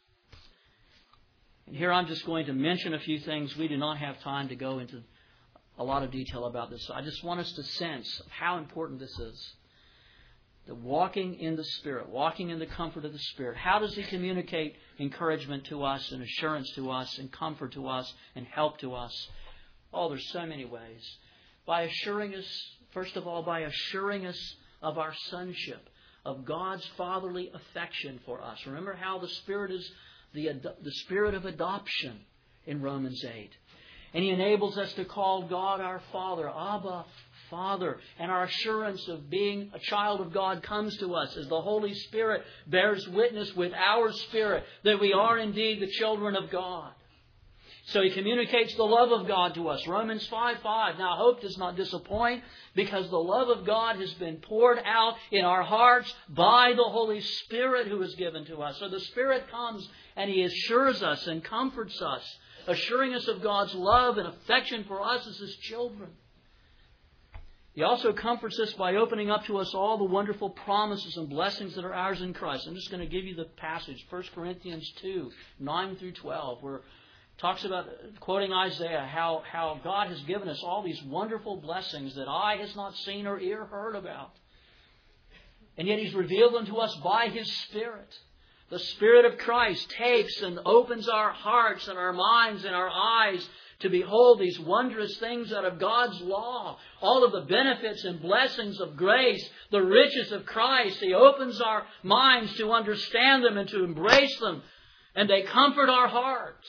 [SPEAKER 1] And here I'm just going to mention a few things. We do not have time to go into a lot of detail about this. So I just want us to sense how important this is. The walking in the Spirit, walking in the comfort of the Spirit. How does He communicate encouragement to us and assurance to us and comfort to us and help to us? Oh, there's so many ways. By assuring us, first of all, by assuring us of our sonship, of God's fatherly affection for us. Remember how the Spirit is the, the Spirit of adoption in Romans eight. And He enables us to call God our Father, Abba, Father. And our assurance of being a child of God comes to us as the Holy Spirit bears witness with our spirit that we are indeed the children of God. So He communicates the love of God to us. Romans five five. Now hope does not disappoint, because the love of God has been poured out in our hearts by the Holy Spirit who is given to us. So the Spirit comes and He assures us and comforts us, assuring us of God's love and affection for us as His children. He also comforts us by opening up to us all the wonderful promises and blessings that are ours in Christ. I'm just going to give you the passage, First Corinthians two, nine through twelve, where talks about, quoting Isaiah, how, how God has given us all these wonderful blessings that eye has not seen or ear heard about. And yet He's revealed them to us by His Spirit. The Spirit of Christ takes and opens our hearts and our minds and our eyes to behold these wondrous things out of God's law. All of the benefits and blessings of grace, the riches of Christ. He opens our minds to understand them and to embrace them. And they comfort our hearts.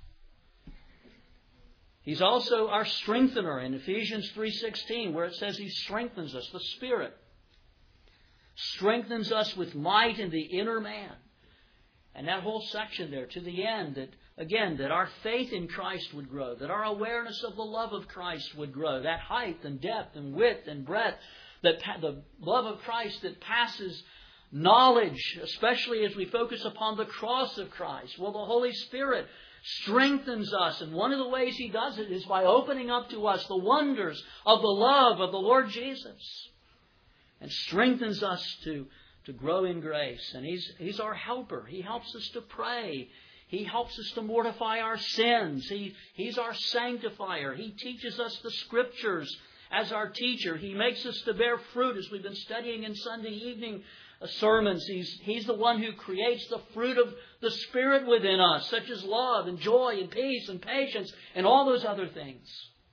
[SPEAKER 1] He's also our strengthener in Ephesians three sixteen, where it says He strengthens us. The Spirit strengthens us with might in the inner man. And that whole section there to the end, that again, that our faith in Christ would grow, that our awareness of the love of Christ would grow, that height and depth and width and breadth, that the love of Christ that passes knowledge, especially as we focus upon the cross of Christ. Well, the Holy Spirit strengthens us, and one of the ways He does it is by opening up to us the wonders of the love of the Lord Jesus, and strengthens us to, to grow in grace. And He's, He's our helper. He helps us to pray. He helps us to mortify our sins. He, He's our sanctifier. He teaches us the Scriptures as our teacher. He makes us to bear fruit, as we've been studying in Sunday evening sermons. He's, he's the one who creates the fruit of the Spirit within us, such as love and joy and peace and patience and all those other things.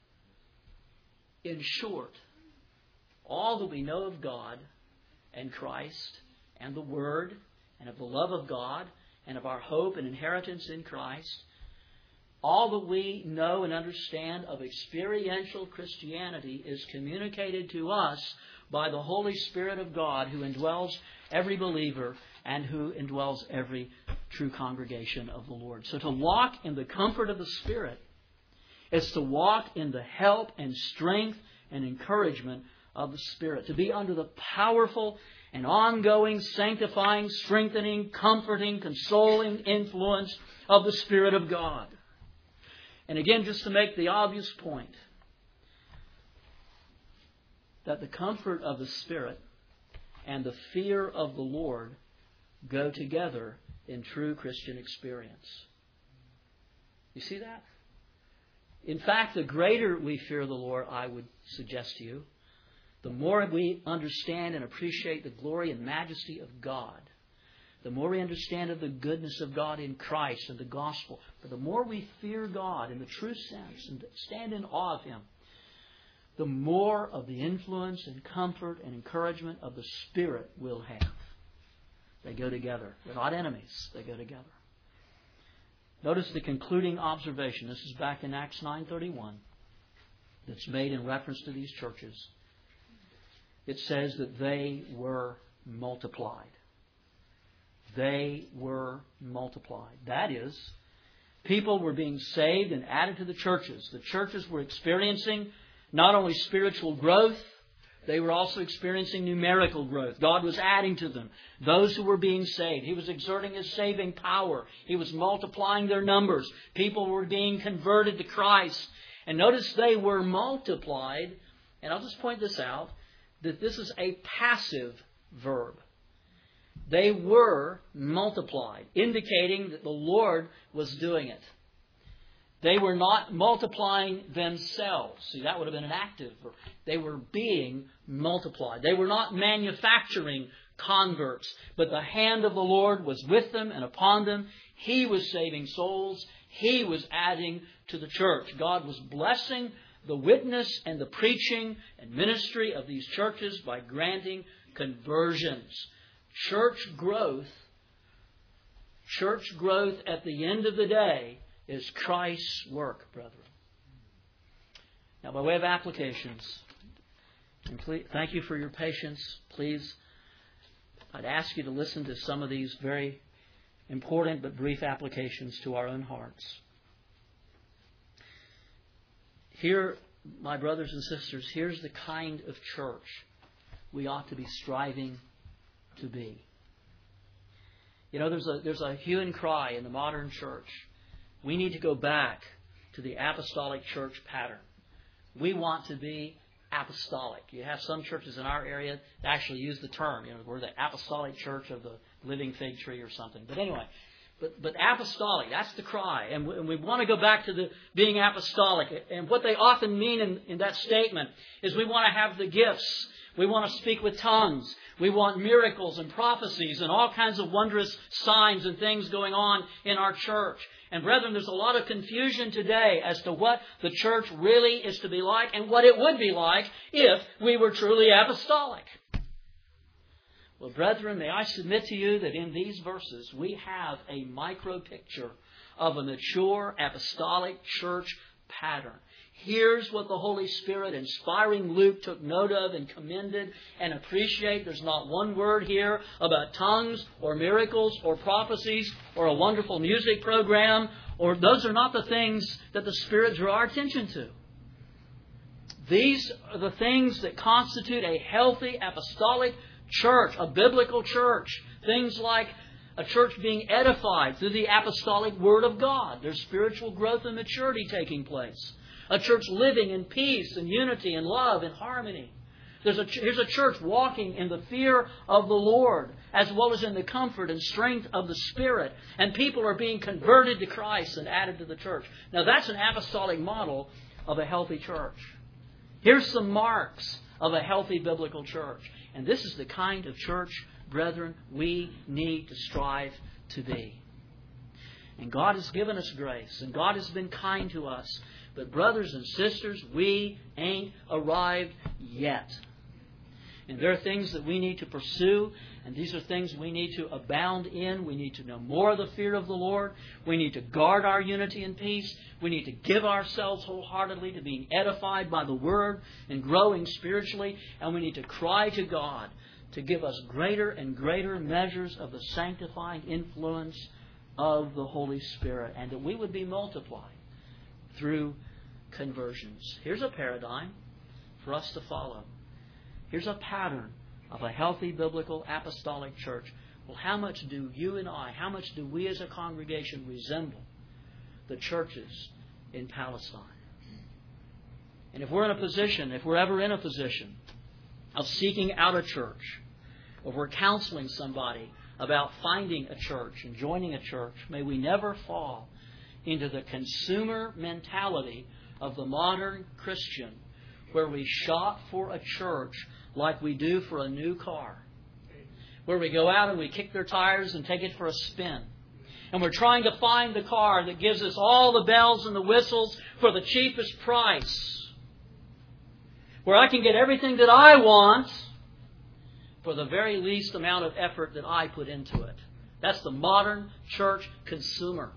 [SPEAKER 1] In short, all that we know of God and Christ and the Word and of the love of God and of our hope and inheritance in Christ, all that we know and understand of experiential Christianity is communicated to us by the Holy Spirit of God, who indwells every believer and who indwells every true congregation of the Lord. So to walk in the comfort of the Spirit is to walk in the help and strength and encouragement of the Spirit. To be under the powerful and ongoing, sanctifying, strengthening, comforting, consoling influence of the Spirit of God. And again, just to make the obvious point, that the comfort of the Spirit and the fear of the Lord go together in true Christian experience. You see that? In fact, the greater we fear the Lord, I would suggest to you, the more we understand and appreciate the glory and majesty of God, the more we understand of the goodness of God in Christ and the gospel, but the more we fear God in the true sense and stand in awe of Him, the more of the influence and comfort and encouragement of the Spirit we'll have. They go together. They're not enemies. They go together. Notice the concluding observation. This is back in Acts nine thirty-one. That's made in reference to these churches. It says that they were multiplied. They were multiplied. That is, people were being saved and added to the churches. The churches were experiencing not only spiritual growth, they were also experiencing numerical growth. God was adding to them those who were being saved. He was exerting His saving power. He was multiplying their numbers. People were being converted to Christ. And notice they were multiplied. And I'll just point this out, that this is a passive verb. They were multiplied, indicating that the Lord was doing it. They were not multiplying themselves. See, that would have been an active verb. They were being multiplied. They were not manufacturing converts, but the hand of the Lord was with them and upon them. He was saving souls. He was adding to the church. God was blessing the witness and the preaching and ministry of these churches by granting conversions. Church growth, church growth at the end of the day is Christ's work, brethren. Now, by way of applications, and please, thank you for your patience. Please, I'd ask you to listen to some of these very important but brief applications to our own hearts. Here, my brothers and sisters, here's the kind of church we ought to be striving to be. You know, there's a there's a hue and cry in the modern church. We need to go back to the apostolic church pattern. We want to be apostolic. You have some churches in our area that actually use the term, you know, we're the apostolic church of the living fig tree or something. But anyway, but but apostolic, that's the cry. And we, and we want to go back to the being apostolic. And what they often mean in, in that statement is we want to have the gifts. We want to speak with tongues. We want miracles and prophecies and all kinds of wondrous signs and things going on in our church. And brethren, there's a lot of confusion today as to what the church really is to be like and what it would be like if we were truly apostolic. Well, brethren, may I submit to you that in these verses we have a micro picture of a mature apostolic church pattern. Here's what the Holy Spirit, inspiring Luke, took note of and commended and appreciate. There's not one word here about tongues or miracles or prophecies or a wonderful music program. Or those are not the things that the Spirit drew our attention to. These are the things that constitute a healthy apostolic church, a biblical church. Things like a church being edified through the apostolic Word of God. There's spiritual growth and maturity taking place. A church living in peace and unity and love and harmony. There's a, here's a church walking in the fear of the Lord as well as in the comfort and strength of the Spirit. And people are being converted to Christ and added to the church. Now that's an apostolic model of a healthy church. Here's some marks of a healthy biblical church. And this is the kind of church, brethren, we need to strive to be. And God has given us grace. And God has been kind to us. But brothers and sisters, we ain't arrived yet. And there are things that we need to pursue. And these are things we need to abound in. We need to know more of the fear of the Lord. We need to guard our unity and peace. We need to give ourselves wholeheartedly to being edified by the Word and growing spiritually. And we need to cry to God to give us greater and greater measures of the sanctifying influence of the Holy Spirit. And that we would be multiplied through conversions. Here's a paradigm for us to follow. Here's a pattern of a healthy biblical apostolic church. Well, how much do you and I, how much do we as a congregation resemble the churches in Palestine? And if we're in a position, if we're ever in a position of seeking out a church, or we're counseling somebody about finding a church and joining a church, may we never fall into the consumer mentality of the modern Christian, where we shop for a church like we do for a new car, where we go out and we kick their tires and take it for a spin. And we're trying to find the car that gives us all the bells and the whistles for the cheapest price, where I can get everything that I want for the very least amount of effort that I put into it. That's the modern church consumer.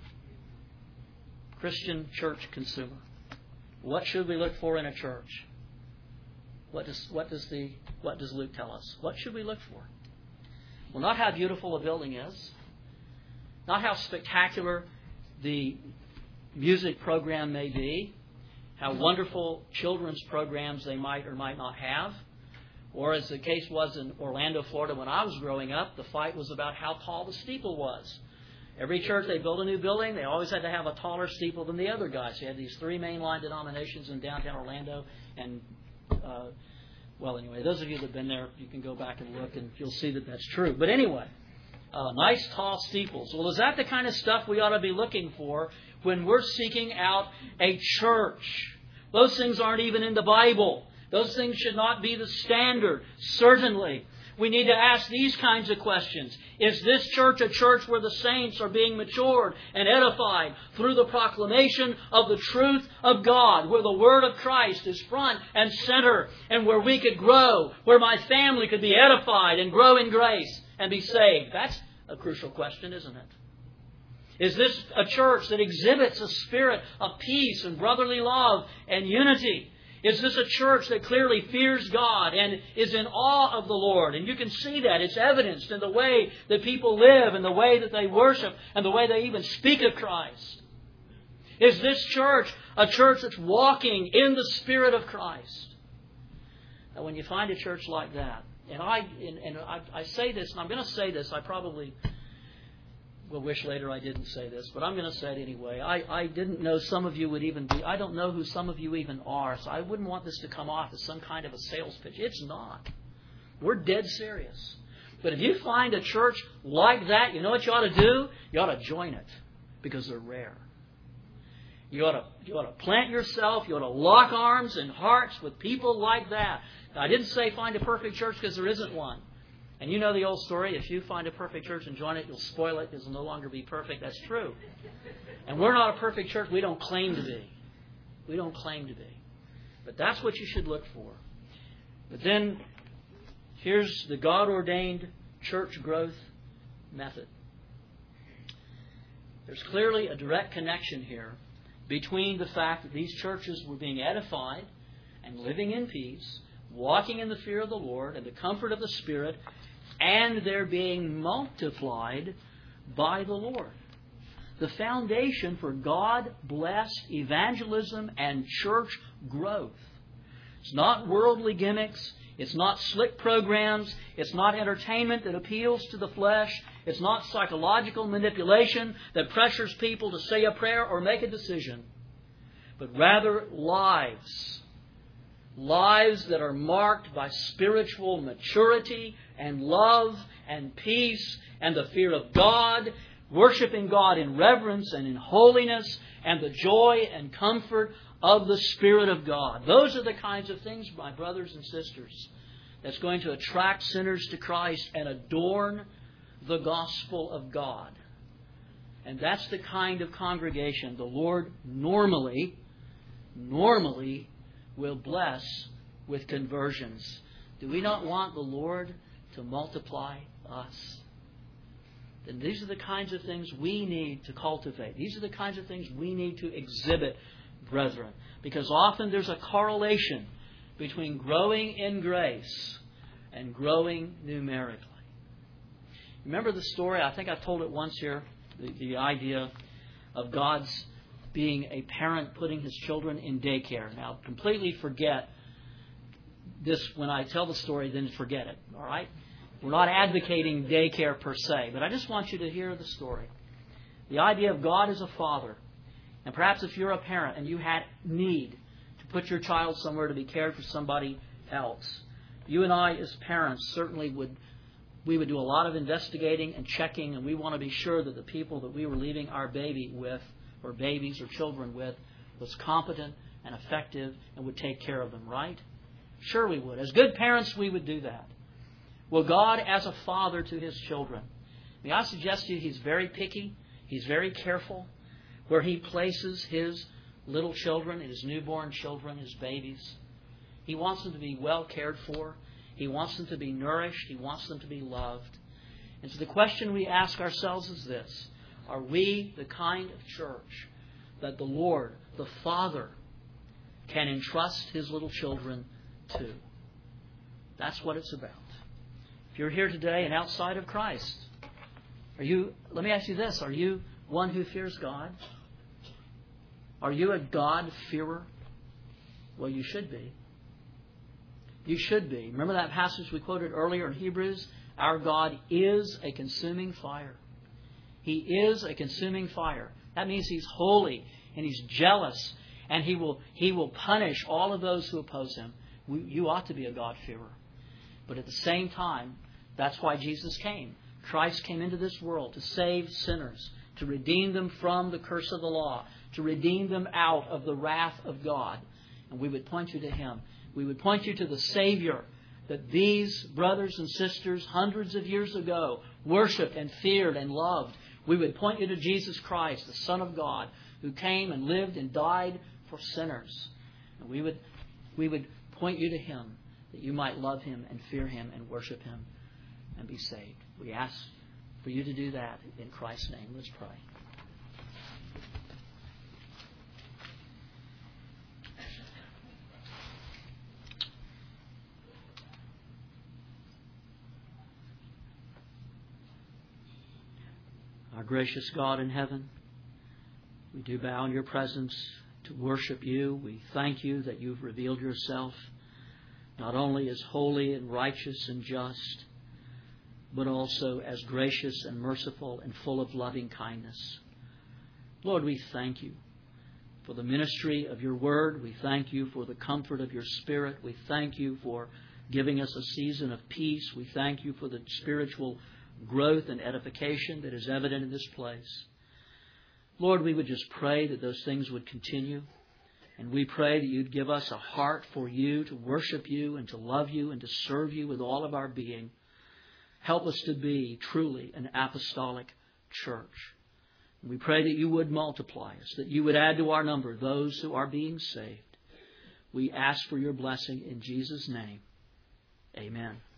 [SPEAKER 1] Christian church consumer. What should we look for in a church? What does what does the what does Luke tell us? What should we look for? Well, not how beautiful a building is, not how spectacular the music program may be, how wonderful children's programs they might or might not have, or as the case was in Orlando, Florida when I was growing up, the fight was about how tall the steeple was. Every church, they built a new building, they always had to have a taller steeple than the other guys. So you had these three mainline denominations in downtown Orlando. And, uh, well, anyway, those of you that have been there, you can go back and look and you'll see that that's true. But anyway, uh, nice tall steeples. Well, is that the kind of stuff we ought to be looking for when we're seeking out a church? Those things aren't even in the Bible. Those things should not be the standard, certainly. We need to ask these kinds of questions. Is this church a church where the saints are being matured and edified through the proclamation of the truth of God, where the Word of Christ is front and center, and where we could grow, where my family could be edified and grow in grace and be saved? That's a crucial question, isn't it? Is this a church that exhibits a spirit of peace and brotherly love and unity? Is this a church that clearly fears God and is in awe of the Lord? And you can see that. It's evidenced in the way that people live and the way that they worship and the way they even speak of Christ. Is this church a church that's walking in the Spirit of Christ? And when you find a church like that, and I and, and I, I say this, and I'm going to say this, I probably will wish later I didn't say this, but I'm going to say it anyway. I, I didn't know some of you would even be, I don't know who some of you even are, so I wouldn't want this to come off as some kind of a sales pitch. It's not. We're dead serious. But if you find a church like that, you know what you ought to do? You ought to join it, because they're rare. You ought to, you ought to plant yourself, you ought to lock arms and hearts with people like that. Now, I didn't say find a perfect church, because there isn't one. And you know the old story, if you find a perfect church and join it, you'll spoil it, because it'll no longer be perfect. That's true. And we're not a perfect church. We don't claim to be. We don't claim to be. But that's what you should look for. But then, here's the God-ordained church growth method. There's clearly a direct connection here between the fact that these churches were being edified and living in peace, walking in the fear of the Lord and the comfort of the Spirit, and they're being multiplied by the Lord. The foundation for God-blessed evangelism and church growth. It's not worldly gimmicks. It's not slick programs. It's not entertainment that appeals to the flesh. It's not psychological manipulation that pressures people to say a prayer or make a decision. But rather lives. Lives that are marked by spiritual maturity and love and peace and the fear of God, worshiping God in reverence and in holiness and the joy and comfort of the Spirit of God. Those are the kinds of things, my brothers and sisters, that's going to attract sinners to Christ and adorn the gospel of God. And that's the kind of congregation the Lord normally, normally will bless with conversions. Do we not want the Lord to multiply us? Then these are the kinds of things we need to cultivate. These are the kinds of things we need to exhibit, brethren. Because often there's a correlation between growing in grace and growing numerically. Remember the story? I think I've told it once here. The, the idea of God's being a parent putting his children in daycare. Now, completely forget this when I tell the story, then forget it. All right? We're not advocating daycare per se, but I just want you to hear the story. The idea of God as a father. And perhaps if you're a parent and you had need to put your child somewhere to be cared for somebody else, you and I as parents certainly would we would do a lot of investigating and checking, and we want to be sure that the people that we were leaving our baby with, or babies or children with, was competent and effective and would take care of them, right? Sure we would. As good parents, we would do that. Well, God as a father to his children. May I suggest to you he's very picky. He's very careful where he places his little children, his newborn children, his babies. He wants them to be well cared for. He wants them to be nourished. He wants them to be loved. And so the question we ask ourselves is this. Are we the kind of church that the Lord, the Father, can entrust his little children to? That's what it's about. If you're here today and outside of Christ, are you, let me ask you this, are you one who fears God? Are you a God-fearer? Well, you should be. You should be. Remember that passage we quoted earlier in Hebrews? Our God is a consuming fire. He is a consuming fire. That means He's holy and He's jealous, and He will He will punish all of those who oppose Him. We, you ought to be a God-fearer. But at the same time, that's why Jesus came. Christ came into this world to save sinners, to redeem them from the curse of the law, to redeem them out of the wrath of God. And we would point you to Him. We would point you to the Savior that these brothers and sisters hundreds of years ago worshipped and feared and loved. We would point you to Jesus Christ, the Son of God, who came and lived and died for sinners. And we would, we would point you to Him that you might love Him and fear Him and worship Him and be saved. We ask for you to do that in Christ's name. Let's pray. Our gracious God in heaven, we do bow in your presence to worship you. We thank you that you've revealed yourself not only as holy and righteous and just, but also as gracious and merciful and full of loving kindness. Lord, we thank you for the ministry of your word. We thank you for the comfort of your Spirit. We thank you for giving us a season of peace. We thank you for the spiritual growth and edification that is evident in this place. Lord, we would just pray that those things would continue. And we pray that you'd give us a heart for you, to worship you and to love you and to serve you with all of our being. Help us to be truly an apostolic church. And we pray that you would multiply us, that you would add to our number those who are being saved. We ask for your blessing in Jesus' name. Amen.